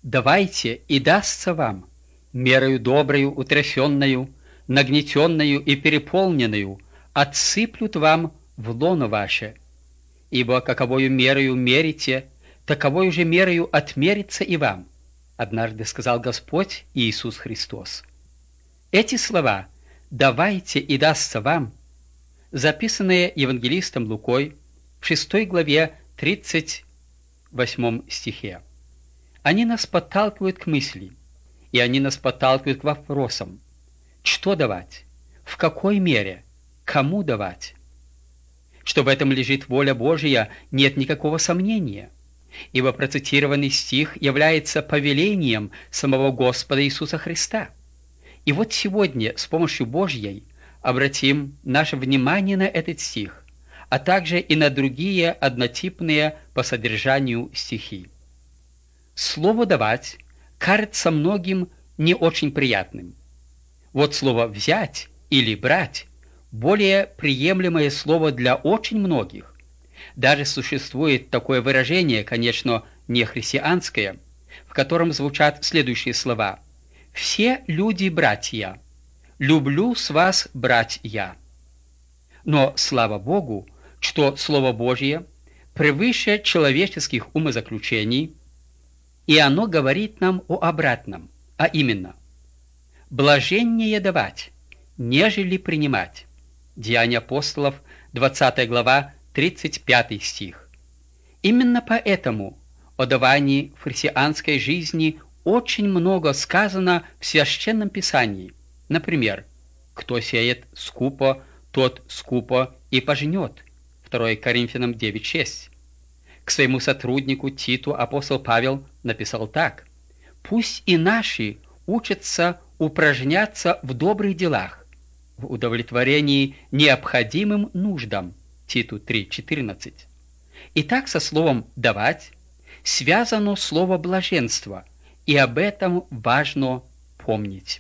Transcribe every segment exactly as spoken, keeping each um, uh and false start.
давайте, и дастся вам, мерою доброю, утрясенною, нагнетенную и переполненную, отсыплют вам в лоно ваше. Ибо каковою мерою мерите, таковою же мерою отмерится и вам, однажды сказал Господь Иисус Христос. Эти слова «давайте, и дастся вам», записанные евангелистом Лукой в шестой главе тридцать восьмом стихе. Они нас подталкивают к мысли, и они нас подталкивают к вопросам: что давать, в какой мере, кому давать. Что в этом лежит воля Божия, нет никакого сомнения, ибо процитированный стих является повелением самого Господа Иисуса Христа. И вот сегодня с помощью Божьей обратим наше внимание на этот стих, а также и на другие однотипные по содержанию стихи. Слово «давать» кажется многим не очень приятным. Вот слово «взять» или «брать» – более приемлемое слово для очень многих. Даже существует такое выражение, конечно, не христианское, в котором звучат следующие слова: «Все люди братья, люблю с вас брать я». Но слава Богу, что Слово Божье превыше человеческих умозаключений, и оно говорит нам о обратном, а именно: блаженнее давать, нежели принимать. Деяния апостолов, двадцатая глава, тридцать пятый стих. Именно поэтому о давании в христианской жизни очень много сказано в Священном Писании. Например, «Кто сеет скупо, тот скупо и пожнет» второе Коринфянам девять шесть. К своему сотруднику Титу апостол Павел написал так: «Пусть и наши учатся упражняться в добрых делах, в удовлетворении необходимым нуждам» Титу три четырнадцать. Итак, со словом «давать» связано слово «блаженство», и об этом важно помнить.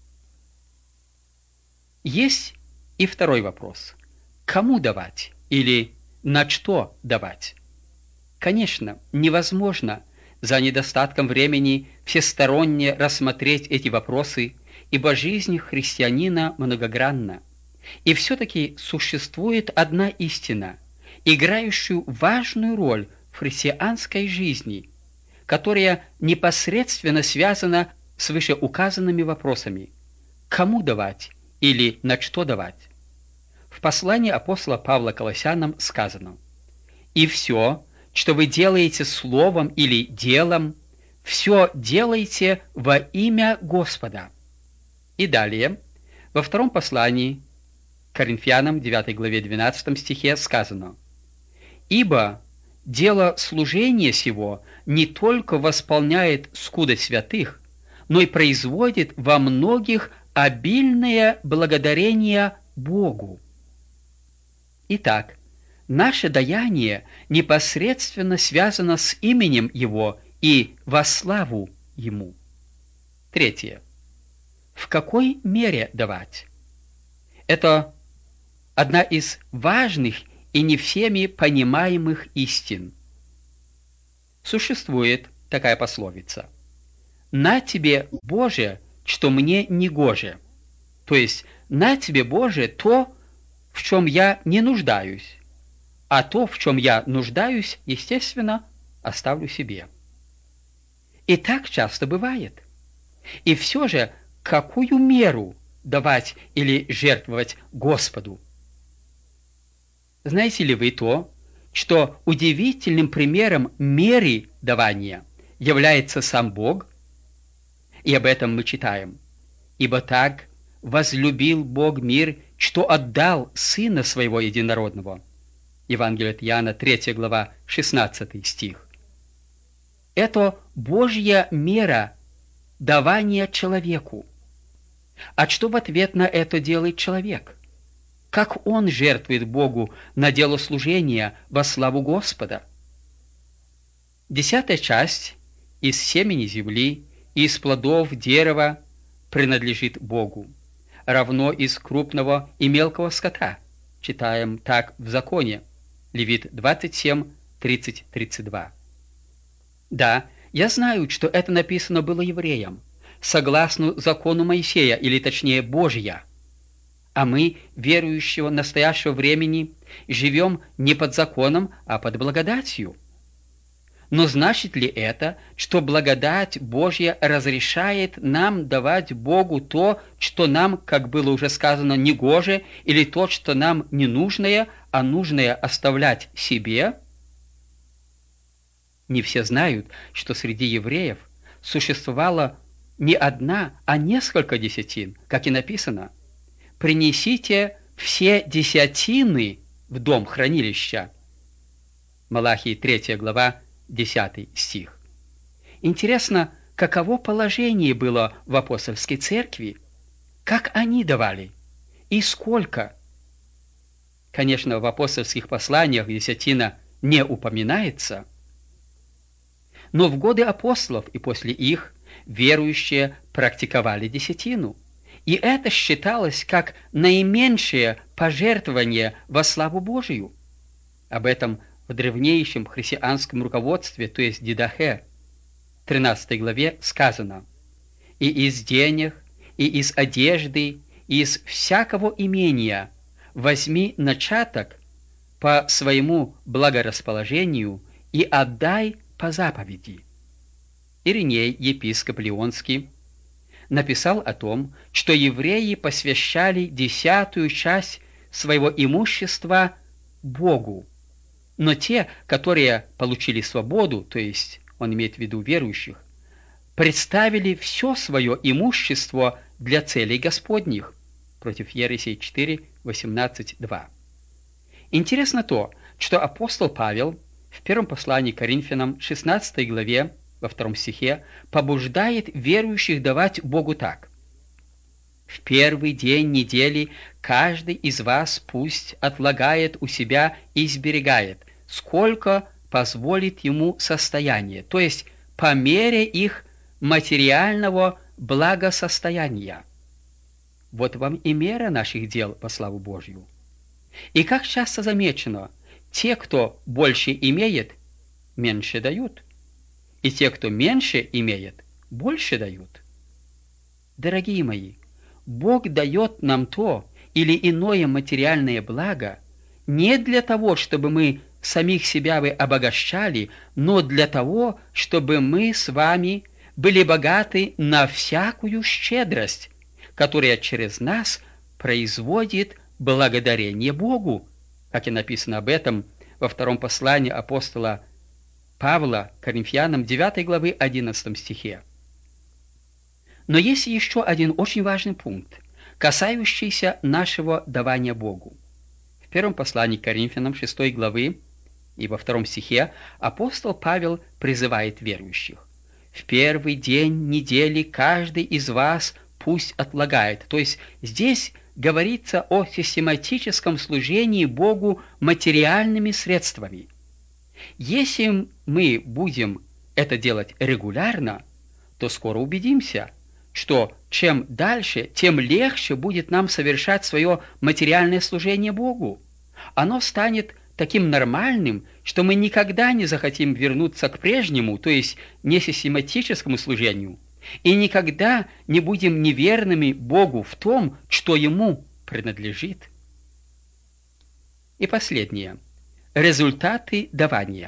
Есть и второй вопрос: кому давать или на что давать? Конечно, невозможно за недостатком времени всесторонне рассмотреть эти вопросы, ибо жизнь христианина многогранна. И все-таки существует одна истина, играющая важную роль в христианской жизни, которая непосредственно связана с вышеуказанными вопросами: кому давать или на что давать. В послании апостола Павла к Колоссянам сказано: «И все, что вы делаете словом или делом, все делайте во имя Господа». И далее, во втором послании к Коринфянам, девятой главе, двенадцатом стихе сказано: «Ибо дело служения сего не только восполняет скудость святых, но и производит во многих обильное благодарение Богу». Итак, наше даяние непосредственно связано с именем Его и во славу Ему. Третье. В какой мере давать? Это одна из важных и не всеми понимаемых истин. Существует такая пословица: «На тебе, Боже, что мне не гоже», то есть «на тебе, Боже, то, в чем я не нуждаюсь, а то, в чем я нуждаюсь, естественно, оставлю себе». И так часто бывает. И все же, какую меру давать или жертвовать Господу? Знаете ли вы то, что удивительным примером меры давания является сам Бог? И об этом мы читаем: «Ибо так возлюбил Бог мир, что отдал Сына Своего Единородного». Евангелие от Иоанна, третья глава, шестнадцатый стих. Это Божья мера давания человеку. А что в ответ на это делает человек? Как он жертвует Богу на дело служения во славу Господа? Десятая часть из семени земли и из плодов дерева принадлежит Богу, равно из крупного и мелкого скота. Читаем так в законе. Левит двадцать семь, тридцать тридцать два. Да, Я знаю, что это написано было евреям, согласно закону Моисея, или точнее Божья. А мы, верующего настоящего времени, живем не под законом, а под благодатью. Но значит ли это, что благодать Божья разрешает нам давать Богу то, что нам, как было уже сказано, негоже, или то, что нам не нужное, а нужное оставлять себе? Не все знают, что среди евреев существовала не одна, а несколько десятин, как и написано: «Принесите все десятины в дом хранилища». Малахии третья глава, десятый стих. Интересно, каково положение было в апостольской церкви? Как они давали? И сколько? Конечно, в апостольских посланиях десятина не упоминается, но в годы апостолов и после их верующие практиковали десятину, и это считалось как наименьшее пожертвование во славу Божию. Об этом в древнейшем христианском руководстве, то есть Дидахе, тринадцатой главе сказано: «И из денег, и из одежды, и из всякого имения возьми начаток по своему благорасположению и отдай по заповеди». Ириней, епископ Лионский, написал о том, что евреи посвящали десятую часть своего имущества Богу, но те, которые получили свободу, то есть он имеет в виду верующих, представили все свое имущество для целей Господних. Против Ересей четыре, восемнадцать, два. Интересно то, что апостол Павел в первом послании к Коринфянам, шестнадцатой главе, во втором стихе, побуждает верующих давать Богу так: «В первый день недели каждый из вас пусть отлагает у себя и сберегает, сколько позволит ему состояние», то есть по мере их материального благосостояния. Вот вам и мера наших дел во славу Божью. И как часто замечено, те, кто больше имеет, меньше дают, и те, кто меньше имеет, больше дают. Дорогие мои, Бог дает нам то или иное материальное благо не для того, чтобы мы самих себя бы обогащали, но для того, чтобы мы с вами были богаты на всякую щедрость, которая через нас производит благодарение Богу, как и написано об этом во втором послании апостола Павла Коринфянам девятой главы одиннадцатом стихе. Но есть еще один очень важный пункт, касающийся нашего давания Богу. В первом послании к Коринфянам шестой главы и во втором стихе апостол Павел призывает верующих: «В первый день недели каждый из вас пусть отлагает». То есть здесь говорится о систематическом служении Богу материальными средствами. Если мы будем это делать регулярно, то скоро убедимся, что чем дальше, тем легче будет нам совершать свое материальное служение Богу. Оно станет таким нормальным, что мы никогда не захотим вернуться к прежнему, то есть несистематическому служению, и никогда не будем неверными Богу в том, что Ему принадлежит. И последнее. Результаты давания.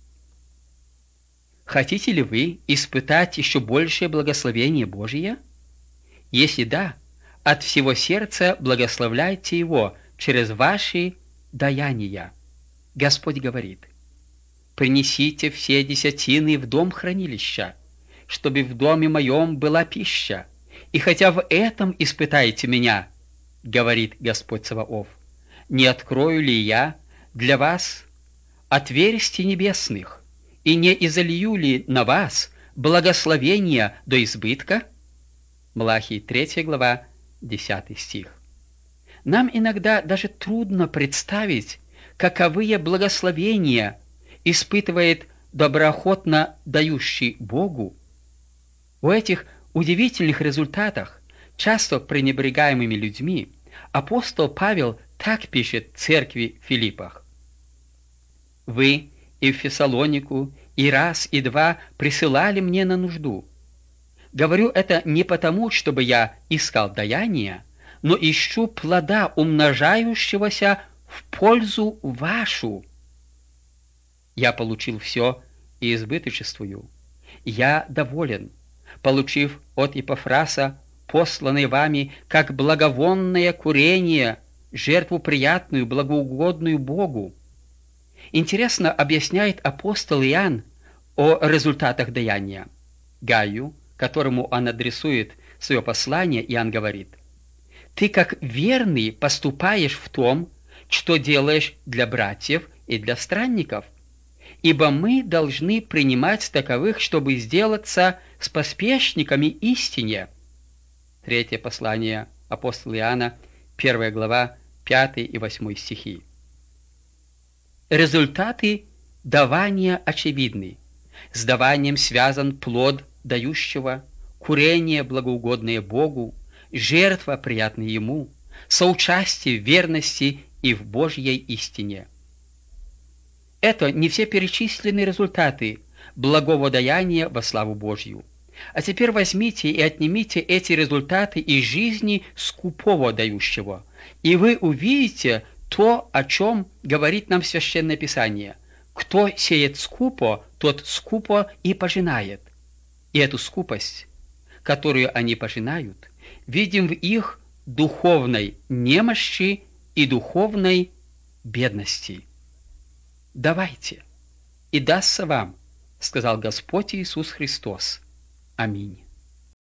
Хотите ли вы испытать еще большее благословение Божие? Если да, от всего сердца благословляйте Его через ваши даяния. Господь говорит: «Принесите все десятины в дом хранилища, чтобы в доме моем была пища, и хотя в этом испытаете меня, говорит Господь Саваоф, не открою ли я для вас отверстий небесных, и не изолью ли на вас благословения до избытка?» Малахии третья глава, десятый стих. Нам иногда даже трудно представить, каковые благословения испытывает доброохотно дающий Богу. У этих удивительных результатах, часто пренебрегаемыми людьми, апостол Павел так пишет церкви в Филиппах: «Вы и в Фессалонику, и раз, и два присылали мне на нужду. Говорю это не потому, чтобы я искал даяния, но ищу плода, умножающегося в пользу вашу. Я получил все и избыточествую. Я доволен, получив от Епафраса, посланный вами, как благовонное курение, жертву приятную, благоугодную Богу. Интересно объясняет апостол Иоанн о результатах даяния. Гаю, которому он адресует свое послание, Иоанн говорит: «Ты как верный поступаешь в том, что делаешь для братьев и для странников, ибо мы должны принимать таковых, чтобы сделаться споспешниками истине». Третье послание апостола Иоанна, первая глава, пятый и восьмой стихи. Результаты давания очевидны. С даванием связан плод дающего, курение, благоугодное Богу, жертва, приятная Ему, соучастие в верности и в Божьей истине. Это не все перечисленные результаты благого даяния во славу Божью. А теперь возьмите и отнимите эти результаты из жизни скупого дающего, и вы увидите то, о чем говорит нам Священное Писание. Кто сеет скупо, тот скупо и пожинает. И эту скупость, которую они пожинают, видим в их духовной немощи и духовной бедности. «Давайте, и дастся вам», — сказал Господь Иисус Христос. Аминь.